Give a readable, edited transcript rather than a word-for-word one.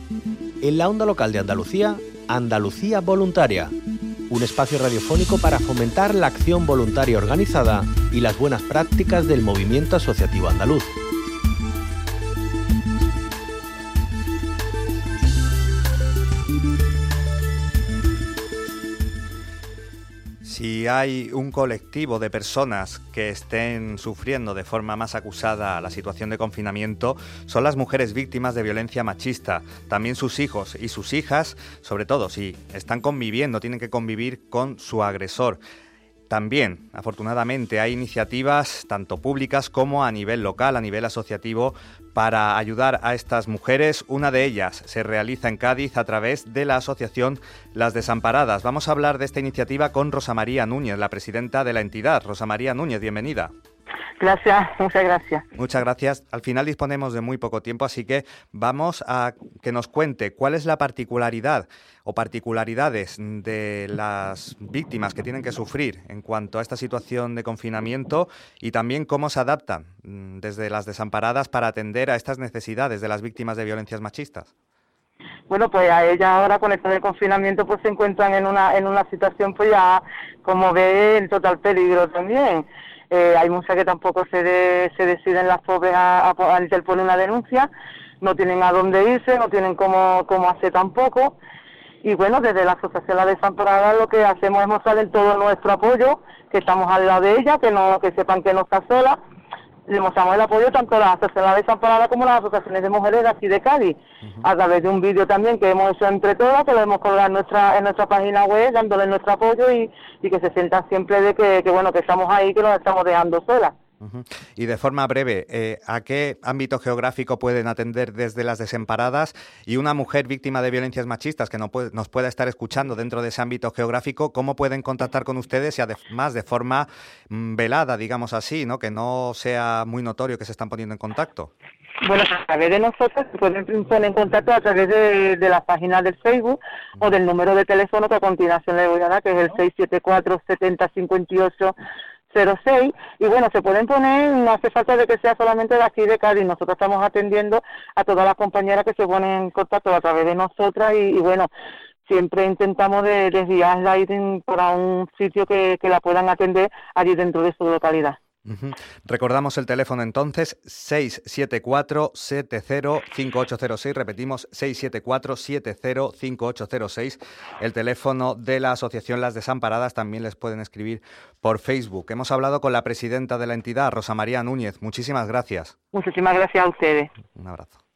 En la onda local de Andalucía, Andalucía Voluntaria, un espacio radiofónico para fomentar la acción voluntaria organizada y las buenas prácticas del movimiento asociativo andaluz. Si hay un colectivo de personas que estén sufriendo de forma más acusada la situación de confinamiento, son las mujeres víctimas de violencia machista. También sus hijos y sus hijas, sobre todo si están conviviendo, tienen que convivir con su agresor. También, afortunadamente, hay iniciativas tanto públicas como a nivel local, a nivel asociativo, para ayudar a estas mujeres. Una de ellas se realiza en Cádiz a través de la asociación Las Desamparadas. Vamos a hablar de esta iniciativa con Rosa María Núñez, la presidenta de la entidad. Rosa María Núñez, bienvenida. Gracias, muchas gracias. Muchas gracias. Al final disponemos de muy poco tiempo, así que vamos a que nos cuente cuál es la particularidad o particularidades de las víctimas que tienen que sufrir en cuanto a esta situación de confinamiento y también cómo se adaptan desde Las Desamparadas para atender a estas necesidades de las víctimas de violencias machistas. Bueno, pues a ellas ahora con esto del confinamiento pues se encuentran en una situación pues ya, como ve, en total peligro también. Hay muchas que tampoco se deciden las pobres a interponer una denuncia, no tienen a dónde irse, no tienen cómo hacer tampoco. Y bueno, desde la Asociación La Desamparada lo que hacemos es mostrarles todo nuestro apoyo, que estamos al lado de ella, que sepan que no está sola. Le mostramos el apoyo tanto a la Asociación La Desamparada como a las asociaciones de mujeres de aquí de Cádiz, a través de un vídeo también que hemos hecho entre todas, que lo hemos colgado en nuestra página web, dándole nuestro apoyo y que se sientan siempre de que estamos ahí, que nos estamos dejando solas. Y de forma breve, ¿a qué ámbito geográfico pueden atender desde Las Desamparadas? Y una mujer víctima de violencias machistas que nos pueda estar escuchando dentro de ese ámbito geográfico, ¿cómo pueden contactar con ustedes y además de forma velada, digamos así, ¿no? Que no sea muy notorio que se están poniendo en contacto? Bueno, a través de nosotros se pueden poner en contacto a través de la página del Facebook o del número de teléfono que a continuación le voy a dar, que es el 674 70 58 06, y bueno, se pueden poner, no hace falta de que sea solamente de aquí de Cádiz, nosotros estamos atendiendo a todas las compañeras que se ponen en contacto a través de nosotras y bueno, siempre intentamos de desviarla para un sitio que la puedan atender allí dentro de su localidad. Recordamos el teléfono entonces, 674-70-5806, repetimos, 674-70-5806, el teléfono de la Asociación Las Desamparadas. También les pueden escribir por Facebook. Hemos hablado con la presidenta de la entidad, Rosa María Núñez. Muchísimas gracias. Muchísimas gracias a ustedes. Un abrazo.